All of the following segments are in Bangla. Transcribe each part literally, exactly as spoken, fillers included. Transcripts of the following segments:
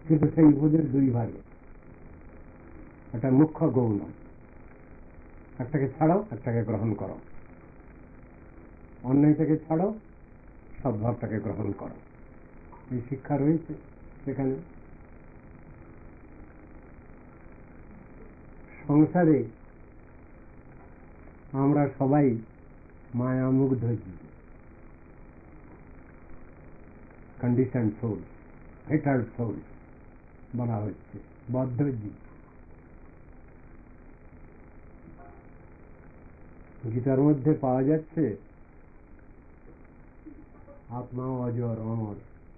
কিন্তু সেই বোধের দুই ভাগে, একটা মুখ্য গৌণ, একটাকে ছাড়ো একটাকে গ্রহণ করো, অন্যায়টাকে ছাড়ো সদ্ভাবটাকে গ্রহণ করো। এই শিক্ষা রয়েছে সেখানে। সংসারে আমরা সবাই মায়ামুগ্ধ জীব, কন্ডিশন সোল, ফেটাল সোল বলা হচ্ছে, বদ্ধ জীব। গীতার মধ্যে পাওয়া যাচ্ছে আত্মা অজর অমর,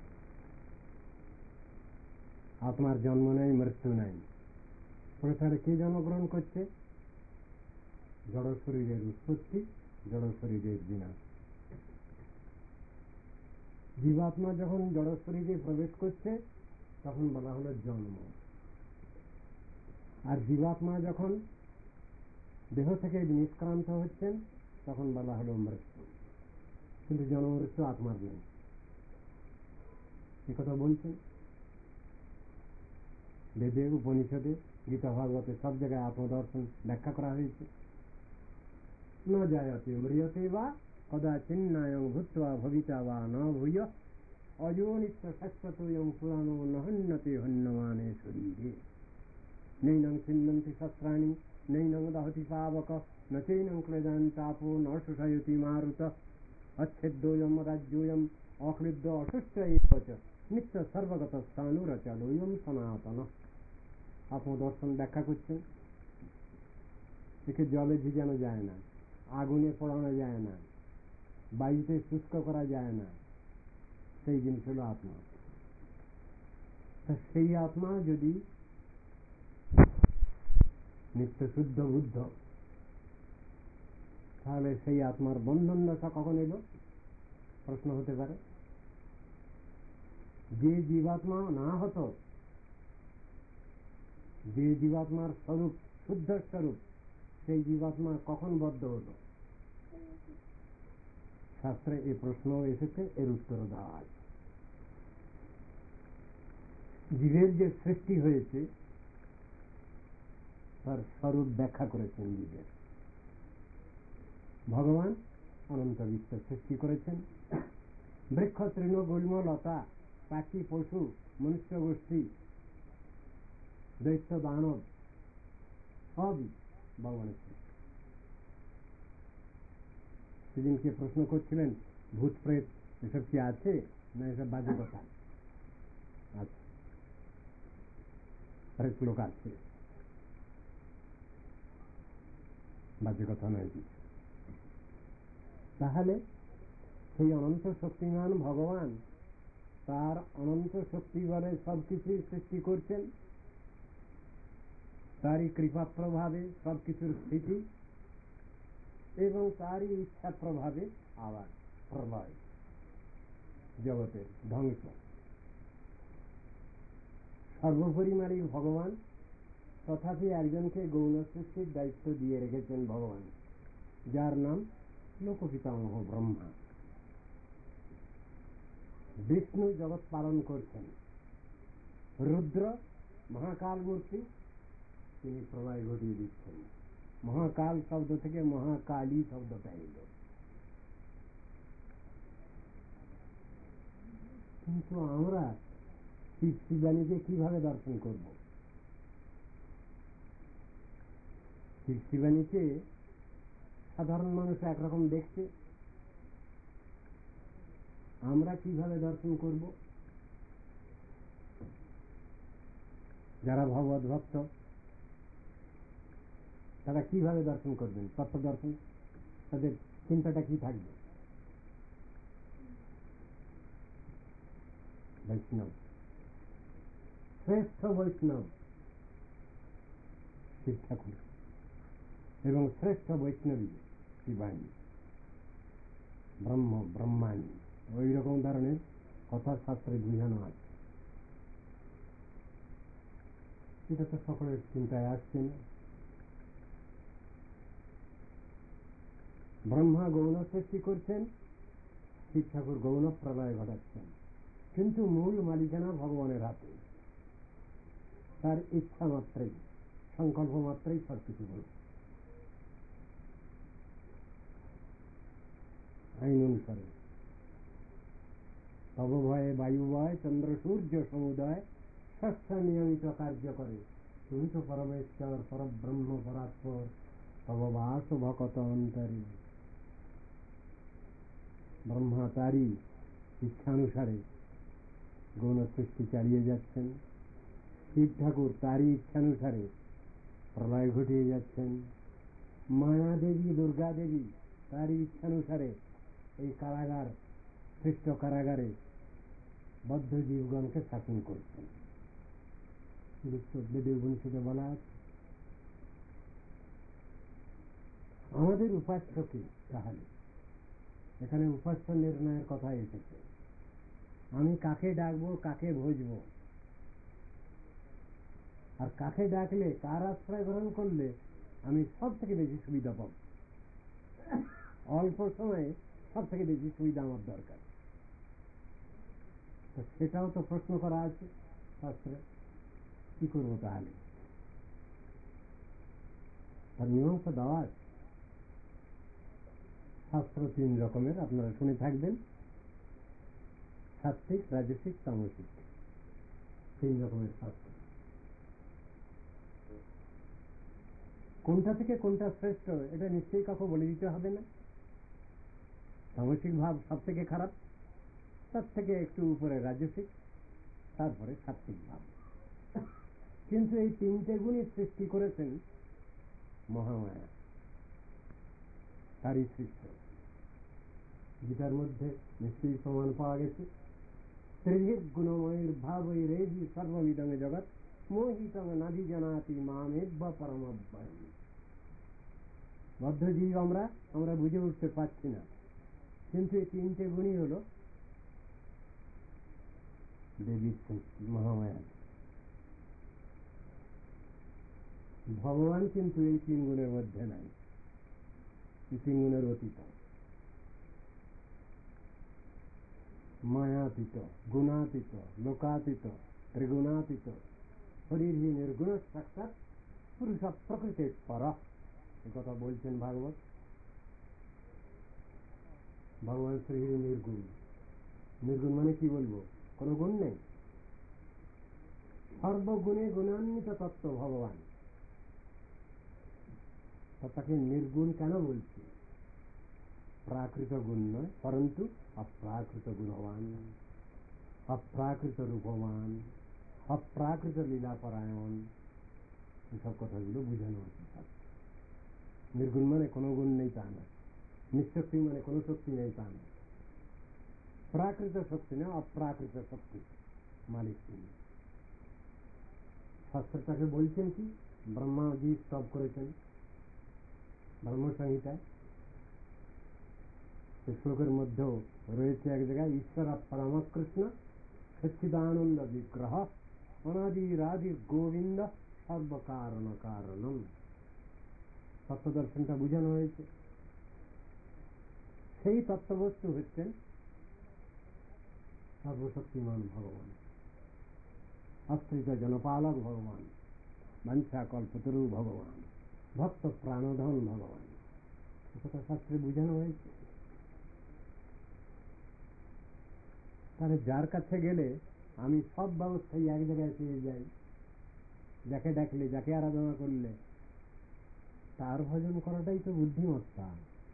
আত্মার জন্ম নেই, মৃত্যু নাই। সংসারে কে জন্মগ্রহণ করছে? জড় শরীরের উৎপত্তি, জড় শরীরের বিনাশ। জীবাত্মা যখন জড় শরীরে প্রবেশ করছে তখন বলা হলো জন্ম, আর জীবাত্মা যখন দেহ থেকে নিষ্ক্রান্ত হচ্ছেন তখন বলা হলো মৃত্যু। কিন্তু জন্ম মৃত্যু আত্মার নেই, এ কথা বলছেন বেদে, উপনিষদে, গীতা, ভাগবতে, সব জায়গায় আত্মদর্শন ব্যাখ্যা করা হয়েছে। ন জায়তে ম্রিয়তে বা কদাচিন্নায়ং ভূত্বা ভবিতা বা ন ভূয় অজো নিত্য শাশ্বতোয়ং পুরাণো ন হন্যতে হন্যমানে শরীরে নৈনং ছিন্নন্তি শস্ত্রাণি নৈনং দহতি পাবক ন চৈনং ক্লেদান চাপো ন শোষয়তি মারুত अच्छेद्योयम राज्योयम अक्लिद्ध अशुष्ट नित्य सर्वगत स्थानुरचलोयम सनातन। আত্মদর্শন ব্যাখ্যা করছেন, একে জলে ভিজানো যায় না, আগুনে পোড়ানো যায় না, বায়ুতে শুষ্ক করা যায় না, সেই জিনিস হলো আত্মা। সেই আত্মা যদি নিত্য শুদ্ধ বুদ্ধ, তাহলে সেই আত্মার বন্ধন দশা কখন এলো? প্রশ্ন হতে পারে। যে জীবাত্মা না হতো, যে জীবাত্মার স্বরূপ শুদ্ধ স্বরূপ, সেই জীবাত্মা কখন বদ্ধ হলো? শাস্ত্রে এই প্রশ্ন এসেছে, এর উত্তর দেওয়া আছে। জীবের যে সৃষ্টি হয়েছে তার স্বরূপ ব্যাখ্যা করেছেন জীবের। ভগবান অনন্ত বিশ্ব সৃষ্টি করেছেন। বৃক্ষ, তৃণ, গুল্ম, লতা, পাখি, পশু, মনুষ্য গোষ্ঠী, দৈত্য, দানব, সবই ভগবানের সৃষ্টি। সেদিনকে প্রশ্ন করছিলেন ভূত প্রেত এসব কি আছে না এসব বাজে কথা? আছে, প্রেত লোক আছে, বাজে কথা নয় কিছু। তাহলে সেই অনন্ত শক্তিমান ভগবান তার অনন্ত শক্তি বলে সবকিছুই সৃষ্টি করছেন, তারই কৃপা প্রভাবে সবকিছুর স্থিতি, এবং তারই ইচ্ছা প্রভাবে আবার প্রলয়, জগতের ধ্বংস। সর্বোপরি মালিক ভগবান, তথাপি একজনকে গৌণ সৃষ্টির দায়িত্ব দিয়ে রেখেছেন ভগবান, যার নাম লোকপিতামহ ব্রহ্মা। বিষ্ণু জগৎ পালন করছেন, রুদ্র মহাকাল মূর্তি, তিনি প্রলয় ঘটিয়ে দিচ্ছেন। মহাকাল শব্দ থেকে মহাকালী শব্দটা এলো। কিন্তু আমরা শিব শিবানীকে কিভাবে দর্শন করব? শিব শিবানীকে সাধারণ মানুষ একরকম দেখছে, আমরা কিভাবে দর্শন করব? যারা ভগবত ভক্ত তারা কিভাবে দর্শন করবেন? তত্ত্ব দর্শন, তাদের চিন্তাটা কি থাকবে? বৈষ্ণব, শ্রেষ্ঠ বৈষ্ণব শিব ঠাকুর, এবং শ্রেষ্ঠ বৈষ্ণবী শিবানী, ব্রহ্ম ব্রহ্মাণী, ওই রকম ধরনের কথা শাস্ত্রে বুঝানো আছে। এটা তো সকলের চিন্তায় আসছে না। ব্রহ্মা গৌণ সৃষ্টি করছেন, শিব ঠাকুর গৌণ প্রলয় ঘটাচ্ছেন, কিন্তু মূল মালিকানা ভগবানের হাতে। তার ইচ্ছা মাত্রেই, সংকল্প মাত্রেই সব কিছু বলবে, আইন অনুসারে। তব ভয়ে বায়ু বয়, চন্দ্র সূর্য সমুদয়, ষষ্ঠ নিয়মিত কার্য করে। তুমি তো পরমেশ্বর, পরব্রহ্ম, পরাৎপর, তব বাস ভকত অন্তরে। ব্রহ্মা তারই ইচ্ছানুসারে গৌণ সৃষ্টি চালিয়ে যাচ্ছেন, শিব ঠাকুর তারই ইচ্ছানুসারে প্রলয় ঘটিয়ে যাচ্ছেন, মায়া দেবী, দুর্গা দেবী তারই ইচ্ছানুসারে এই কারাগার, সৃষ্ট কারাগারে বদ্ধ জীবগণকে শাসন করছেন। উপনিষদে বলা আছে। আমাদের উপাস্য কি তাহলে? এখানে উপাস্য নির্ণয়ের কথা এসেছে। আমি কাকে ডাকবো, কাকে ভজবো, আর কাকে ডাকলে, কার আশ্রয় গ্রহণ করলে আমি সব থেকে বেশি সুবিধা পাব, অল্প সময়ে সব থেকে বেশি সুবিধা আমার দরকার, তো সেটাও তো প্রশ্ন করা আছে শাস্ত্রে। কি করবো তাহলে? তার মীমাংসা দেওয়া আছে। শাস্ত্র তিন রকমের, আপনারা শুনে থাকবেন, সাত্বিক, রাজসিক, তামসিক, তিন রকমের শাস্ত্র। কোনটা থেকে কোনটা শ্রেষ্ঠ এটা নিশ্চয়ই কাউকে বলে দিতে হবে না। তামসিক ভাব সব থেকে খারাপ, তার থেকে একটু উপরে রাজসিক, তারপরে সাত্বিক ভাব। কিন্তু এই তিনটে গুণই সৃষ্টি করেছেন মহামায়া, তারই সৃষ্ট। গীতার মধ্যে নিশ্চয়ই প্রমাণ পাওয়া গেছে, ত্রিভিদ গুণময়ের ভাবই রেজি সর্বমিদং জগৎ মোহিতং নাভি জানাতি মামেব পরমব্যয়ম। বদ্ধজীব আমরা আমরা বুঝে উঠতে পারছি না, কিন্তু এই তিনটে গুণই হল দেবীর সৃষ্টি, মহামায়া। ভগবান কিন্তু এই তিন গুণের মধ্যে নাই, এই তিন গুণের অতীত, মায়াতীত, গুণাতীত, লোকাতীত, ত্রিগুণাতীত, শরীরহীন নির্গুণ সাক্ষাৎ পুরুষ প্রকৃতির পর, এ কথা বলছেন ভাগবত। ভগবান শরীর নির্গুণ। নির্গুণ মানে কি বলবো? কোন গুণ নেই, সর্বগুণে গুণান্বিত তত্ত্ব ভগবান। তাকে নির্গুণ কেন বলছি? প্রাকৃত গুণ নয়, পরন্তু অপ্রাকৃত গুণবান, অপ্রাকৃত রূপবান, অপ্রাকৃত লীলাপরায়ণ, এসব কথাগুলো বুঝানো হচ্ছে। নির্গুণ মানে কোনো গুণ নেই তা না, নিঃশক্তি মানে কোনো শক্তি নেই তা না, প্রাকৃত শক্তি না, অপ্রাকৃত শক্তি মালিক তিনি। শাস্ত্রটাকে বলছেন কি? ব্রহ্মাজি স্তব করেছেন ব্রহ্মসংহিতায়। শ্লোকের মধ্যেও রয়েছে এক জায়গায়, ঈশ্বর পরমকৃষ্ণ সচ্চিদানন্দ বিগ্রহ অনাদিরাদি গোবিন্দ সর্বকারণ কারণম। তত্ত্বদর্শনটা বুঝানো হয়েছে। সেই তত্ত্ববস্তু হচ্ছেন সর্বশক্তিমান ভগবান, আশ্রিত জনপালক ভগবান, বাঞ্ছা কল্পতরু ভগবান, ভক্ত প্রাণধন ভগবান। কথা শাস্ত্রে বুঝানো হয়েছে। তাহলে যার কাছে গেলে আমি সব ব্যবস্থায় এক জায়গায় পেয়ে যাই, যাকে ডাকলে, যাকে আরাধনা করলে তার ভজন করাটাই তো বুদ্ধিমত্তা।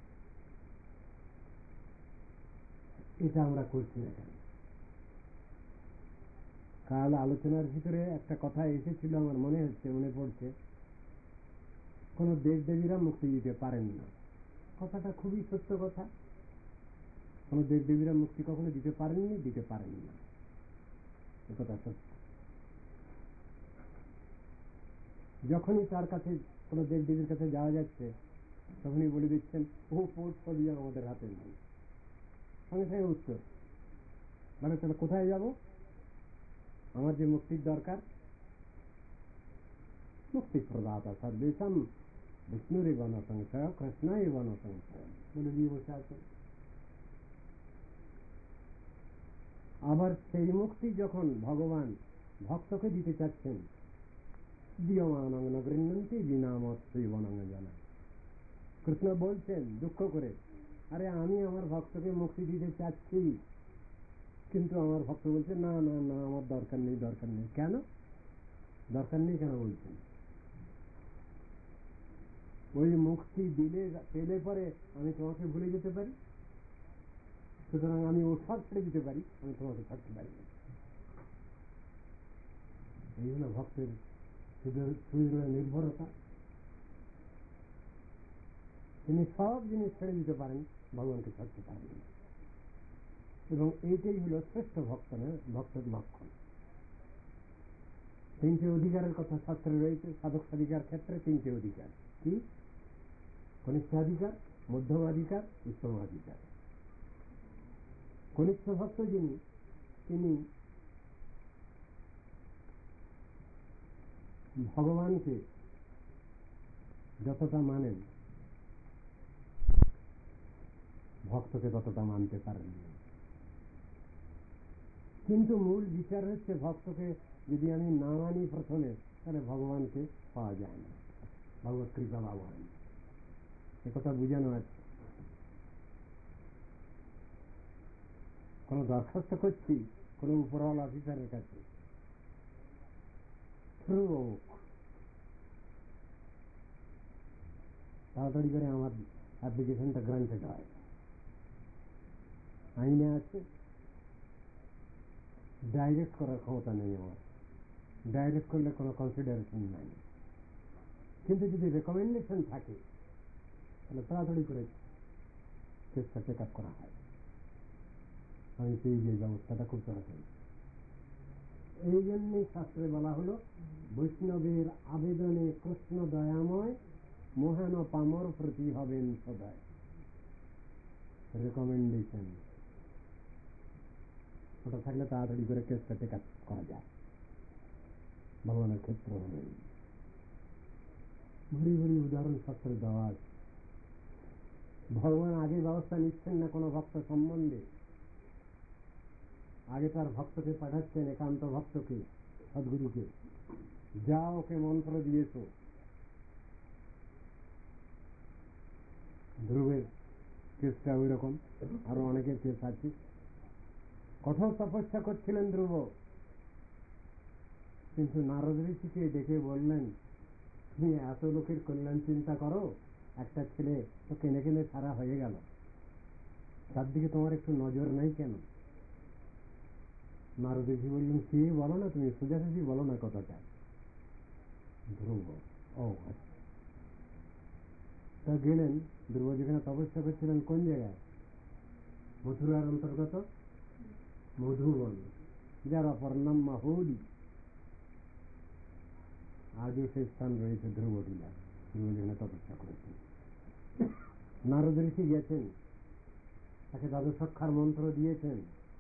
এটা আমরা করছি না কেন? কাল আলোচনার ভিতরে একটা কথা এসেছিল, আমার মনে হচ্ছে, মনে পড়ছে, কোন দেব দেবীরা মুক্তি দিতে পারেন না। কথাটা খুবই সত্য কথা। কোন দেব দেবীরা মুক্তি কখনো দিতে পারেননি, দিতে পারেন না, এ কথা সত্য। যখনই তার কাছে কোন দেব দেবীর কাছে যাওয়া যাচ্ছে, তখনই বলে দিচ্ছেন ও পোর্টফোলিও আমাদের হাতে নেই। সঙ্গে সঙ্গে উত্তর, মানে তাহলে কোথায় যাব? আমার যে মুক্তির দরকার, মুক্তি প্রদাতা সর্বেশম বিষ্ণুরে বন সংশয় কৃষ্ণায় বন সংশয় বলে দিয়ে বসে আছেন। আবার সেই মুক্তি যখন ভগবান ভক্তকে দিতে চাচ্ছেন, তদ্দীয়মানং ন গৃহ্ণন্তি বিনা মৎসৈবনং জানা। কৃষ্ণ বলছেন দুঃখ করে, আরে আমি আমার ভক্তকে মুক্তি দিতে চাচ্ছি, কিন্তু আমার ভক্ত বলছে না না না আমার দরকার নেই দরকার নেই। কেন দরকার নেই কেন বলছেন? ওই মুক্তি দিলে পেলে পরে আমি তোমাকে ভুলে যেতে পারি, সুতরাং আমি ও সব ছেড়ে দিতে পারি, আমি তোমাকে ছাড়তে পারি না। এই হলো ভক্তের সুদৃঢ় নির্ভরতা। তিনি সব জিনিস ছেড়ে দিতে পারেন, ভগবানকে ছাড়তে পারেন না। এবং এইটাই হলো শ্রেষ্ঠ ভক্ত না ভক্তের লক্ষণ। তিনটে অধিকারের কথা শাস্ত্রে রয়েছে। সাধক সাধিকার ক্ষেত্রে তিনটে অধিকার কি? কনিষ্ঠাধিকার, মধ্যমাধিকার, উত্তমাধিকার। কনিষ্ঠ ভক্ত যিনি, তিনি ভগবানকে যতটা মানেন ভক্তকে ততটা মানতে পারেন না। কিন্তু মূল বিচার হচ্ছে ভক্তকে যদি আমি না মানি প্রথমে, তাহলে ভগবানকে পাওয়া যায় না, ভগবত কৃপা পাওয়া হয় না। একথা বুঝানো আছে। কোন দরখাস্ত করছি কোন উপরওয়াল অফিসারের কাছে, থ্রু অমুক, তাড়াতাড়ি করে আমার অ্যাপ্লিকেশনটা গ্রান্টেড হয়। আইনে আছে ডাইরেক্ট করার ক্ষমতা নেই আমার, ডাইরেক্ট করলে কোনো কনসিডারেশন নাই। কিন্তু যদি রেকমেন্ডেশন থাকে তাহলে তাড়াতাড়ি করে কেসটা চেক আপ করা হয়, আমি পেয়ে যে ব্যবস্থাটা খুব তাড়াতাড়ি। এই জন্যই শাস্ত্রে বলা হলো বৈষ্ণবের আবেদনে কৃষ্ণ দয়াময়, মোহেন পামর প্রতি হবেন সদয়। রেকমেন্ডেশন ওটা থাকলে তাড়াতাড়ি করে কেসটা চেক আপ করা যায়। ভগবানের ক্ষেত্র হলেন ভরি ভরি উদাহরণ শাস্ত্রে দেওয়া আছে। ভগবান আগে ব্যবস্থা নিচ্ছেন না কোনো ভক্ত সম্বন্ধে, আগে তার ভক্তকে পাঠাচ্ছেন, একান্ত ভক্তকে, সদ্গুরুকে, যা ওকে মন্ত্র দিয়েছ। ধ্রুবের কেসটা ওই রকম, আরো অনেকের কেস আছে। কঠোর তপস্যা করছিলেন ধ্রুব, কিন্তু নারদ ঋষিকে ডেকে বললেন, তুমি এত লোকের কল্যাণ চিন্তা করো, একটা ছেলে তো কেনে কেনে সারা হয়ে গেল, তার দিকে তোমার একটু নজর নাই কেন? নারদ ঋষি বললেন, কে বলো না তুমি, সোজাসুজি বলো না কথাটা। ধ্রুব, ও আচ্ছা। তা গেলেন, ধ্রুব যেখানে তপস্যা করছিলেন কোন জায়গায়? মথুরার অন্তর্গত মধুবন, যার অপর নাম মাহুরি। আজও সেই স্থান রয়েছে ধ্রুবটিলা, ধ্রুব যেখানে তপস্যা করেছেন। নারদ ঋষি গেছেন, তাকে দ্বাদশাক্ষর মন্ত্র দিয়েছেন।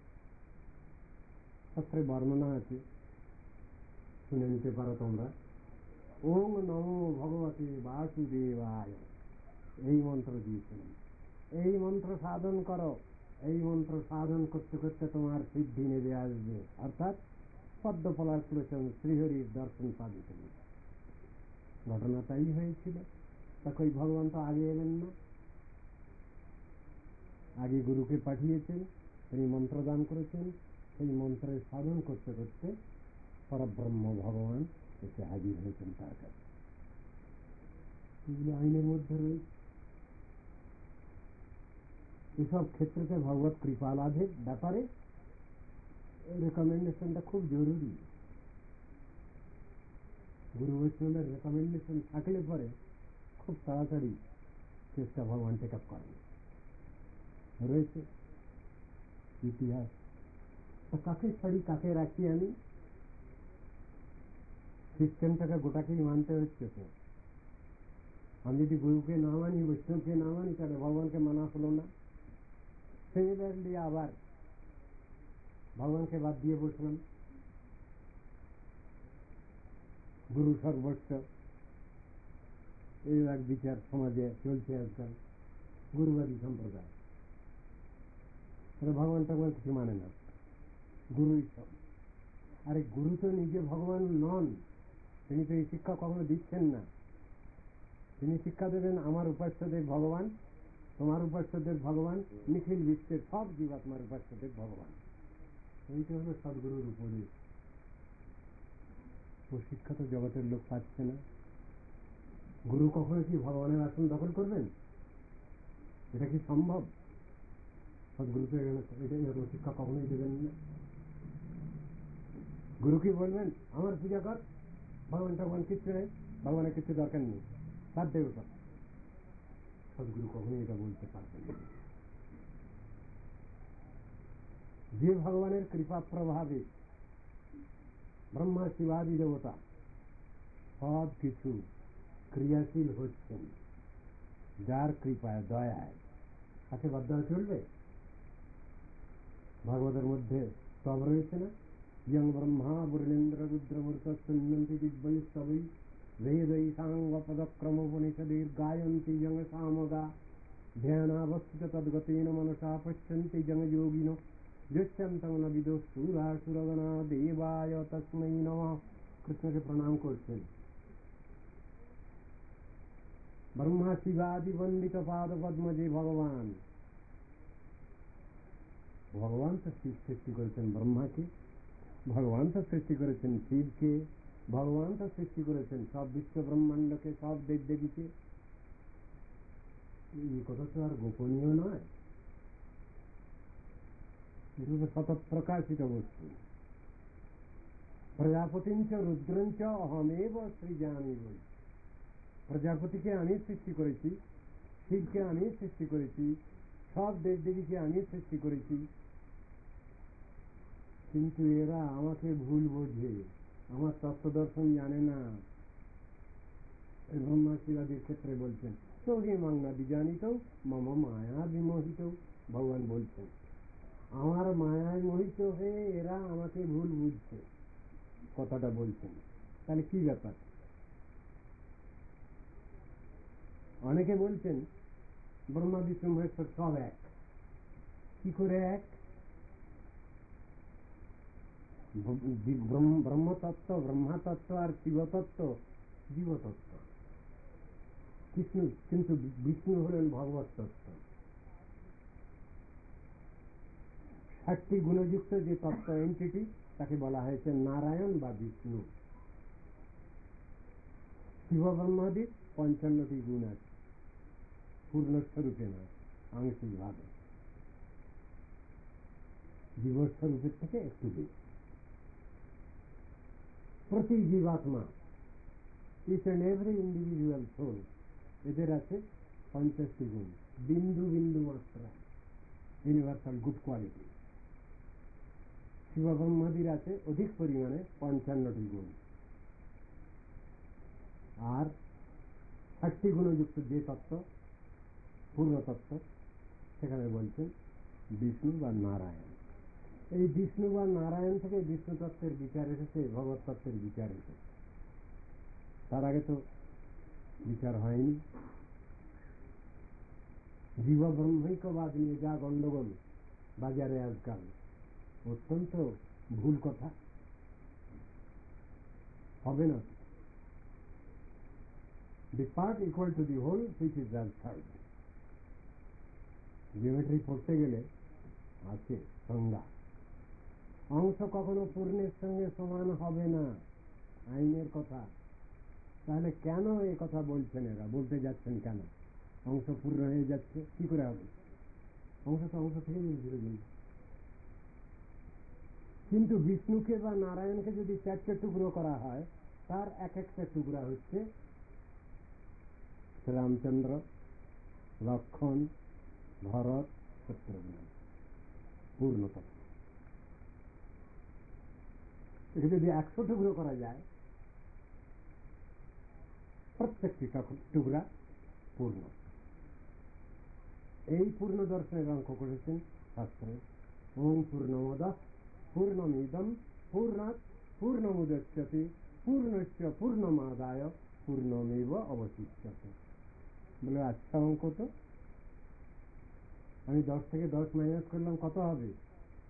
শাস্ত্রে বর্ণনা আছে, শুনে নিতে পারো তোমরা। ওম নমো ভগবতে বাসুদেবায়, এই মন্ত্র দিয়েছিলেন। এই মন্ত্র সাধন করো, এই মন্ত্র সাধন করতে করতে তোমার সিদ্ধি নেমে আসবে, অর্থাৎ পদ্ম ফলাশ্লোচন শ্রীহরির দর্শন সাধিত হবে। ঘটনা তাই হয়েছিল। তখন ভগবান তো আগে এলেন না, আগে গুরুকে পাঠিয়েছেন, তিনি মন্ত্র দান করেছেন। সেই মন্ত্রের সাধন করতে করতে পরব্রহ্ম ভগবান এসে হাজির হয়েছেন তার কাছে। এগুলো আইনের মধ্যে রয়েছে। এসব ক্ষেত্রে ভগবত কৃপা লাভের ব্যাপারে রেকমেন্ডেশনটা খুব জরুরি। গুরু বৈষ্ণবের রেকমেন্ডেশন থাকলে পরে খুব তাড়াতাড়ি চেষ্টা ভগবান টেক আপ করেন, রয়েছে ইতিহাস। কাকে ছাড়ি কাকে রাখি আমি, সিস্টেমটাকে গোটাকেই মানতে হচ্ছে। তো আমি যদি গুরুকে না মানি, বৈষ্ণবকে না মানি, তাহলে ভগবানকে মানা হলো না। সিমিলারলি আবার ভগবানকে বাদ দিয়ে বসলাম, গুরু সর্বস্ব, এই এক বিচার সমাজে চলছে আজকাল, গুরুবাদী সম্প্রদায়। ভগবান টগবান কিছু মানে না, গুরুই সব। আরে গুরু তো নিজে ভগবান নন, তিনি তো এই শিক্ষা কখনো দিচ্ছেন না। তিনি শিক্ষা দেবেন আমার উপাস্যদেব ভগবান, তোমার উপাস্যদেব ভগবান, নিখিল বিশ্বের সব জীবাত্মার উপাস্যদেব ভগবান। এইটা হলো সদ্গুরুর উপদেশ। ও শিক্ষা তো জগতের লোক পাচ্ছে না। গুরু কখনো কি ভগবানের আসন দখল করবেন? এটা কি সম্ভব? সদ্গুরু তো এটা এরকম শিক্ষা কখনোই দেবেন না। গুরু কি বলবেন আমার পূজা কর, ভগবান টগবান কিচ্ছু নেই, ভগবানের কিছু দরকার নেই, তার দেবতা? সদ্গুরু কখনোই এটা বলতে পারবেন না। যে ভগবানের কৃপা প্রভাবে ব্রহ্মা শিবাদি দেবতা সব কিছু ক্রিয়াশীল হচ্ছেন, যার কৃপায় দয়ায়, তাকে বাধ্য হয়ে চলবে? ভাগবতের মধ্যে সব রয়েছে না, ইয়ং ব্রহ্মা বরুণেন্দ্র রুদ্রমূর্ত সুন্নন্তি দিব্যৈ স্তবৈ বেদৈ সাঙ্গ পদক্রমোপনিষদের গায়ন্তি ইয়ং সামগা ধ্যানাবস্থিত তদ্গতেন মনসা পশ্যন্তি ইয়ং যোগিনো যচ্ছন্তং ন বিদো সুরাসুরগণা দেবায় তস্मै নমঃ। কৃষ্ণকে প্রণাম করছেন। ব্রহ্মা শিবাদি বন্দিত পাদ পদ্ম যে ভগবান, ভগবান তো শিব সৃষ্টি করেছেন ব্রহ্মাকে, ভগবান তো সৃষ্টি করেছেন শিবকে, ভগবান তো সৃষ্টি করেছেন সব বিশ্ব ব্রহ্মাণ্ডকে, সব দেব দেবীকে। এই কথা তো আর গোপনীয় নয়, এটা তো শত প্রকাশিত বস্তু। প্রজাপতিঞ্চ রুদ্রঞ্চ অহমেব সৃজামি বই। প্রজাপতিকে আমি সৃষ্টি করেছি, শিবকে আমি সৃষ্টি করেছি, সব দেব দেবীকে আমি সৃষ্টি করেছি, কিন্তু এরা আমাকে ভুল বোঝে, আমার তত্ত্ব দর্শন জানে না। ব্রহ্মা শিবাদির ক্ষেত্রে বলছেন তোহি মাংনা বিজানিত মম মায়া বিমোহিত। ভগবান বলছেন আমার মায়ায় মোহিত হয়ে এরা আমাকে ভুল বুঝছে, কথাটা বলছেন। তাহলে কি ব্যাপার? অনেকে বলছেন ব্রহ্মা বিষ্ণু মহেশ্বর সব এক। কি করে এক? ব্রহ্মতত্ত্ব ব্রহ্মাতত্ত্ব আর শিবতত্ত্ব জীবতত্ত্ব। কৃষ্ণ কিন্তু বিষ্ণু হলেন ভগবত তত্ত্ব। ষাটটি গুণযুক্ত যে তত্ত্ব এন্টিটি, তাকে বলা হয়েছে নারায়ণ বা বিষ্ণু। শিব ব্রহ্মাদির পঞ্চান্নটি গুণ আছে, পূর্ণস্বরূপে নয়, আংশিক ভাবে। জীবস্বরূপের থেকে একটু বেশি। প্রতি জীবাত্মা, each and every individual soul, এদের আছে পঞ্চাশটি গুণ, বিন্দু বিন্দু মাত্রা, ইউনিভার্সাল গুড কোয়ালিটি। শিব ব্রহ্মাদির আছে অধিক পরিমাণে পঞ্চান্নটি গুণ। আর ষাটটি গুণযুক্ত যে তত্ত্ব, পূর্ণ তত্ত্ব, সেখানে বলছেন বিষ্ণু বা নারায়ণ। এই বিষ্ণু বা নারায়ণ থেকে বিষ্ণু তত্ত্বের বিচার এসেছে, ভগবত তত্ত্বের বিচার এসেছে। তার আগে তো বিচার হয়নি। জীব ব্রহ্মৈক্যবাদ নিয়ে যা গন্ডগোল বাজারে আজকাল, অত্যন্ত ভুল কথা, হবে না। The part equal to the whole which is the third. Geometry পড়তে গেলে আছে সংজ্ঞা। অংশ কখনো পূর্ণের সঙ্গে সমান হবে না, আইনের কথা। তাহলে কেন এই কথা বলছেন এরা, বলতে যাচ্ছেন কেন? অংশ পূর্ণ হয়ে যাচ্ছে, কি করে হবে? অংশ তো অংশ থেকে ধীরে ধীরে। কিন্তু বিষ্ণুকে বা নারায়ণকে যদি চারটে টুকরো করা হয়, তার এক একটা টুকরা হচ্ছে রামচন্দ্র, লক্ষণ, ভরত, শত্রুঘ্ন, পূর্ণতত্ত্ব। একে যদি একশো টুকরো করা যায়, প্রত্যেকটি টুকরা পূর্ণ। এই পূর্ণ দর্শনের অঙ্ক করেছেন শাস্ত্রে। ওম পূর্ণমদঃ পূর্ণমিদং পূর্ণাৎ পূর্ণমুদচ্যতে পূর্ণস্য পূর্ণমাদায় পূর্ণমেব অবশিষ্যতে। বলে আচ্ছা অঙ্ক তো, আমি দশ থেকে দশ মাইনাস করলাম, কত হবে?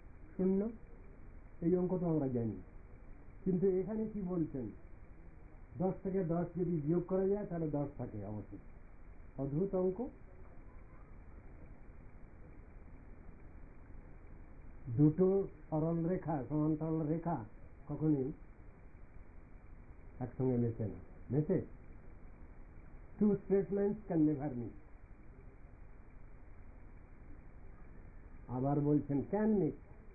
শূন্য। এই অঙ্ক তো আমরা জানি, কিন্তু এখানে কি বলছেন? দশ থেকে দশ যদি বিয়োগ করা যায় তাহলে দশ থাকে অবশ্যই। অদ্ভুত অঙ্ক। দুটো সরল রেখা, সমান্তরাল রেখা কখনই একসঙ্গে মেশে না। মেশে? Two straight lines can never meet. আবার বলছেন ক্যান মিট,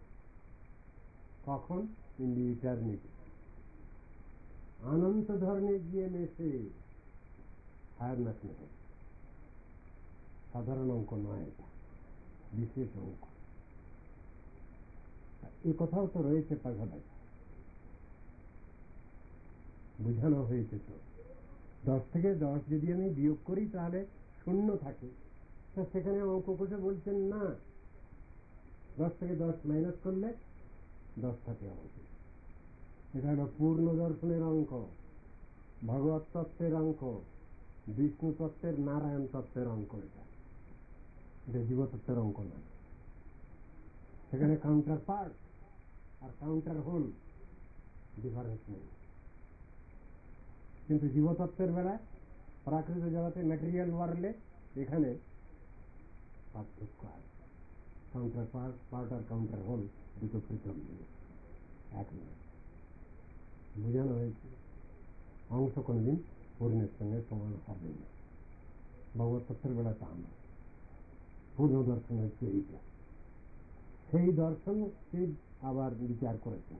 কখন? In the eternity. অনন্ত ধর্মে গিয়ে মেশে। হায়ার ম্যাথমেটিক্স, সাধারণ অঙ্ক নয়, এটা বিশেষ অঙ্ক। এ কথাও তো রয়েছে পাশাপাশি, বোঝানো হয়েছে তো। দশ থেকে দশ যদি আমি বিয়োগ করি তাহলে শূন্য থাকে, তা সেখানে অঙ্ক কষে বলছেন না, দশ থেকে দশ মাইনাস করলে দশ থাকে অবশ্যই। এটা হলো পূর্ণ দর্শনের অঙ্ক, ভগবত তত্ত্বের অঙ্ক, বিষ্ণু তত্ত্বের, নারায়ণ তত্ত্বের অঙ্ক। এটা এটা জীবতত্ত্বের অঙ্ক নয়। সেখানে কাউন্টার পার্ট আর কাউন্টার হোল ডিফারেন্স নেই। কিন্তু জীবতত্ত্বের বেলায়, প্রাকৃত জগতে, ম্যাটেরিয়াল ওয়ার্ল্ডে, এখানে পার্থক্য আছে। কাউন্টার পার্ট পার্ট আর কাউন্টার হোল দুটো পৃথক জিনিস, এক নয়। বোঝানো হয়েছে অংশ কোনদিন পূর্ণের সঙ্গে সমান হবে না। ভগবত তত্ত্বের বেলা তা না। পূর্ণ দর্শন হচ্ছে এইটা। সেই দর্শনকে আবার বিচার করেছেন।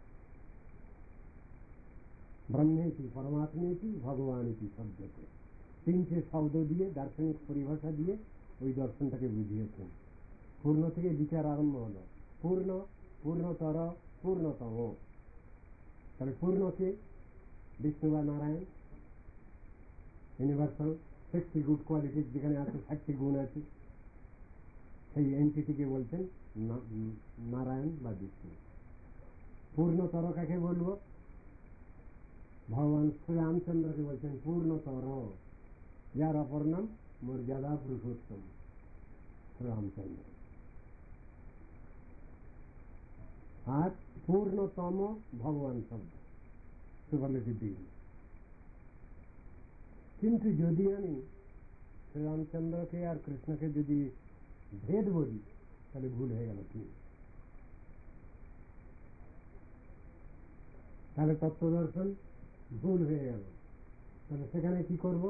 ব্রহ্মেতি, পরমাত্মেতি, ভগবানেতি শব্দকে তিনটে শব্দ দিয়ে, দার্শনিক পরিভাষা দিয়ে ওই দর্শনটাকে বুঝিয়েছেন। পূর্ণ থেকে বিচার আরম্ভ হলো। পূর্ণ, পূর্ণতর, পূর্ণতম। তাহলে পূর্ণকে বিষ্ণু বা Narayan, universal sixty good qualities যেখানে আছে, ষাটটি গুণ আছে, সেই এন্টিটিকে বলছেন নারায়ণ বা বিষ্ণু। পূর্ণতর কাকে বলবো? ভগবান শ্রীরামচন্দ্রকে বলছেন পূর্ণতর, যার অপর নাম মর্যাদা পুরুষোত্তম শ্রীরামচন্দ্র। আর পূর্ণতম ভগবান শব্দ, সুপারলেটিভ ডিগ্রি। কিন্তু যদি আমি শ্রীরামচন্দ্রকে আর কৃষ্ণকে যদি ভেদ বলি তাহলে ভুল হয়ে গেল। কি? তাহলে তত্ত্বদর্শন ভুল হয়ে গেল। তাহলে সেখানে কি করব?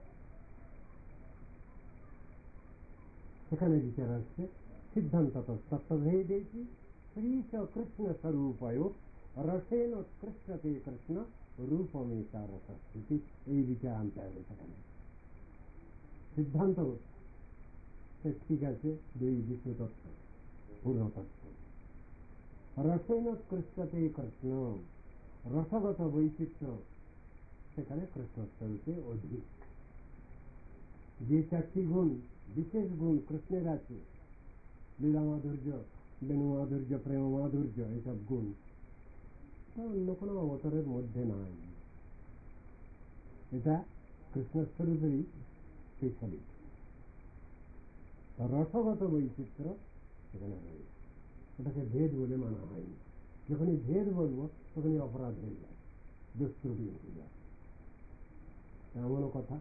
সেখানে বিচার আসছে সিদ্ধান্ত তত্ত্বভেদেতি শ্রীশ কৃষ্ণ স্বরূপয় রসেন উৎকৃষ্টতে কৃষ্ণ রূপমেতা রসস্থিতি। এই বিচার আনতে হবে সেখানে। সিদ্ধান্ত ঠিক আছে, দুই বিষ্ণু তত্ত্ব, পূর্ণ তত্ত্ব। রসেন উৎকৃষ্টতে কৃষ্ণ, রসগত বৈচিত্র্য সেখানে কৃষ্ণস্বরূপে অধিক। যে চারটি গুণ, বিশেষ গুণ কৃষ্ণের আছে, লীলা মাধুর্য, বেণু মাধুর্য, প্রেম মাধুর্য, এইসব গুণ অন্য কোনো অবতারের মধ্যে নাই। এটা কৃষ্ণস্বরূপেরই স্পেশালিটি। রসগত বৈচিত্র্য সেখানে রয়েছে, ওটাকে ভেদ বলে মানা হয়নি। যখনই ভেদ বলবো তখনই অপরাধ হয়ে যায়, দুষ্ত্রুটি হয়ে যায়। এমনও কথা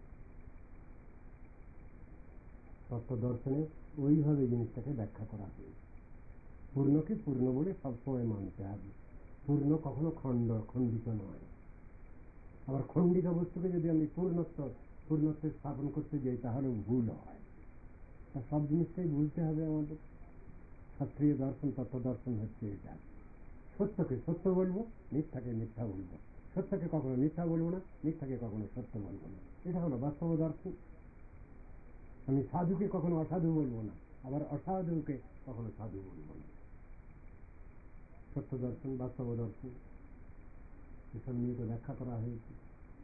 তত্ত্ব দর্শনে ওইভাবে জিনিসটাকে ব্যাখ্যা করা হয়েছে। পূর্ণকে পূর্ণ বলে সবসময় মানতে হবে। পূর্ণ কখনো খণ্ড খণ্ডিত নয়। আবার খণ্ডিত বস্তুকে যদি আমি পূর্ণত্ব পূর্ণত্বে স্থাপন করতে যাই তাহলেও ভুল হয়। তা সব জিনিসটাই বুঝতে হবে আমাদের। শাস্ত্রীয় দর্শন, তত্ত্ব দর্শন হচ্ছে এটা। সত্যকে সত্য বলবো, মিথ্যাকে মিথ্যা বলবো। সত্যকে কখনো মিথ্যা বলবো না, মিথ্যাকে কখনো সত্য বলবো না। এটা হলো বাস্তব দর্শন। আমি সাধুকে কখনো অসাধু বলবো না, আবার অসাধুকে কখনো সাধু বলবো না। সত্য দর্শন, বাস্তব দর্শন, এসব নিয়ে তো ব্যাখ্যা করা হয়েছে।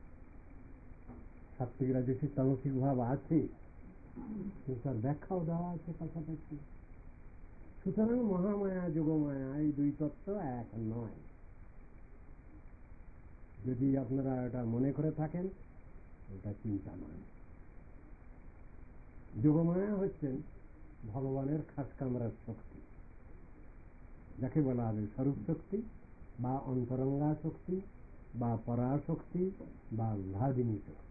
সাত্বিক রাজসিক তামসিক ভাব আছে, কিন্তু তার ব্যাখ্যাও দেওয়া আছে পাশাপাশি। সুতরাং মহামায়া যোগমায়া এই দুই তত্ত্ব এক নয়। যদি আপনারা এটা মনে করে থাকেন, ওটা চিন্তা নয়। যোগমায়া হচ্ছেন ভগবানের খাস কামরার শক্তি, যাকে বলা হবে স্বরূপ শক্তি বা অন্তরঙ্গা শক্তি বা পরাশক্তি বা আহ্লাদিনী শক্তি,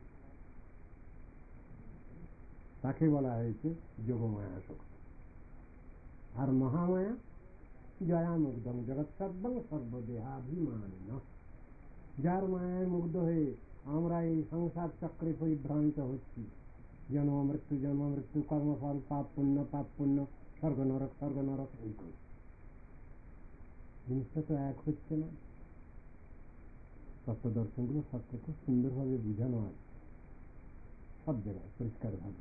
তাকে বলা হয়েছে যোগমায়া শক্তি। আর মহামায়া জয়া মুগ্ধং জগৎ সর্বং সর্বদেহাভিমানিন, যার মায়ায় মুগ্ধ হয়ে আমরা এই সংসার চক্রে পরিভ্রান্ত হচ্ছি, জন্ম মৃত্যু জন্ম মৃত্যু, কর্মফল, পাপ পুণ্য পাপ পুণ্য, স্বর্গ নরক স্বর্গ নরক, এই করে জিনিসটা তো এক হচ্ছে না। তত্ত্ব দর্শনগুলো শাস্ত্রে খুব সুন্দরভাবে বোঝানো আছে, সব জায়গায় পরিষ্কার ভাবে।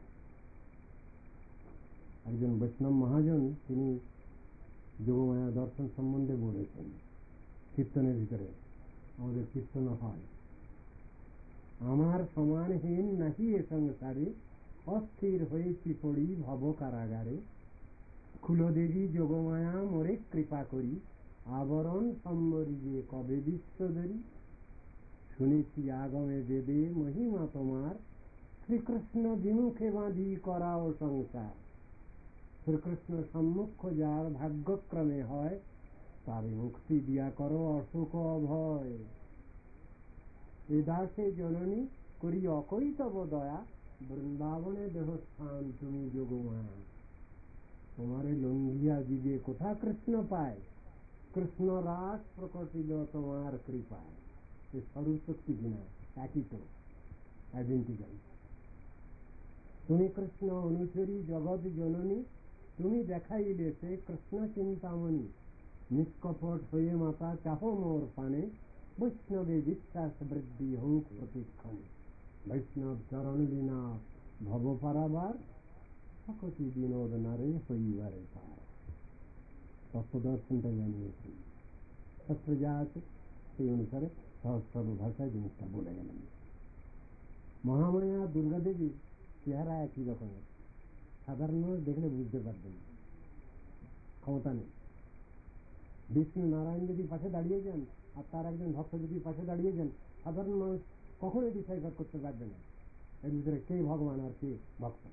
একজন বৈষ্ণব মহাজন তিনি যোগমায়া দর্শন সম্বন্ধে বলেছেন কীর্তনের ভিতরে, আমাদের কীর্তন হয়, আমার সমানহীন নাহি এ সংসারে, অস্থির হয়েছি পড়ি ভব কারাগারে, কুলদেবী যোগমায়া মোরে কৃপা করি, আবরণ সম্বরি যে কবে বিশ্বধরি, শুনেছি আগমে বেদে মহিমা তোমার, শ্রীকৃষ্ণ বিমুখে বাঁধি করাও সংসার, শ্রীকৃষ্ণ সম্মুখ যার ভাগ্যক্রমে হয়, তারে মুক্তি দিয়া করো অসুখ অভয়, এ দাসে জননী করি অকৈতব দয়া, বৃন্দাবনে দেহস্থান তুমি যোগমায়া, তোমারে লঙ্ঘিয়া জীবে কোথা কৃষ্ণ পায়, কৃষ্ণ রাস প্রকটিল তোমার কৃপায়। এ সর্বশক্তি কিনা একই তো, আইডেন্টিক্যাল। তুমি কৃষ্ণ অনুচরী জগৎ জননী, তুমি দেখাইলে সে কৃষ্ণ চিন্তামণি, নিষ্কপট হয়ে মাতা চাহ মোর পানে, বৈষ্ণবে বিশ্বাস বৃদ্ধি হোক প্রতিক্ষণে, বৈষ্ণব চরণ বিনা ভব পারাবার, সকটি বিনোদ নারে হইবারে পার। তত্ত্বদর্শনটা জানিয়েছি, শাস্ত্রে যা আছে সেই অনুসারে সহজ সরল ভাষায় জিনিসটা বলে গেলেন। মহামায়া দুর্গা দেবী চেহারা একই রকমের, সাধারণ মানুষ দেখলে বুঝতে পারবেন, ক্ষমতা নেই। বিষ্ণু নারায়ণ যদি পাশে দাঁড়িয়ে যান আর তার একজন ভক্ত যদি পাশে দাঁড়িয়ে যান, সাধারণ মানুষ কখনোই ডিসাইড করতে পারবে না এর ভিতরে কে ভগবান আর কে ভক্ত।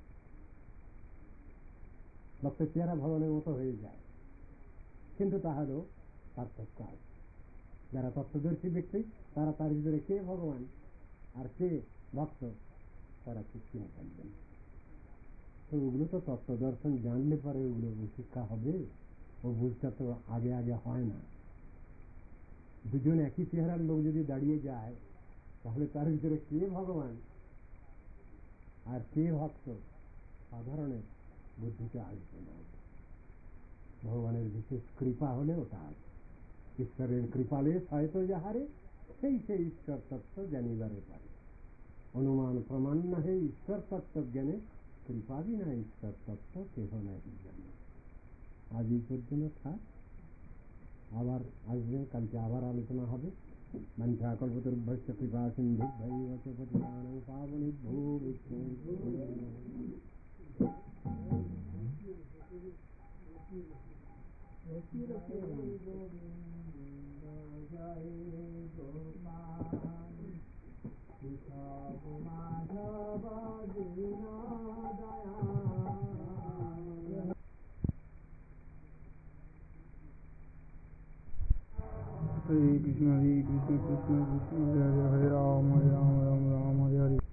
ভক্তের চেহারা ভগবানের মতো হয়ে যায়, কিন্তু তাহারও পার্থক্য আছে। যারা তত্ত্বদর্শী ব্যক্তি তারা তার ভিতরে কে ভগবান আর কে ভক্ত তারা ঠিক চিনে থাকবেন। তো ওগুলো তো তত্ত্ব দর্শন জানলে পরে ওগুলো শিক্ষা হবে, ও বুঝটা তো আগে আগে হয় না। দুজন একই চেহারার লোক যদি দাঁড়িয়ে যায় তাহলে তার ভিতরে কে ভগবান আর কে ভক্ত সাধারণের বুদ্ধিতে আসবে না। ভগবানের বিশেষ কৃপা হলে ওটা আসবে। ঈশ্বরের কৃপালে হয়তো যাহারে, সেই সেই ঈশ্বর তত্ত্ব জানিবারে পারে, অনুমান প্রমাণ নাহে ঈশ্বর তত্ত্ব জ্ঞানে, কৃপা বিনা ঈশ্বর তত্ত্ব কেহ নাহি জানে। আজ এই পর্যন্ত থাক, আবার আসবেন, কালকে আবার আলোচনা হবে। মঞ্চা কল্পতরুভ্যশ্চ কৃপা সিন্ধুভ্যৈব চ পতিতানাং পাবনেভ্যো বৈষ্ণবেভ্যো। हरे कृष्ण हरे कृष्ण कृष्ण कृष्ण हरे हरे, हरे राम हरे राम राम राम हरे हरे।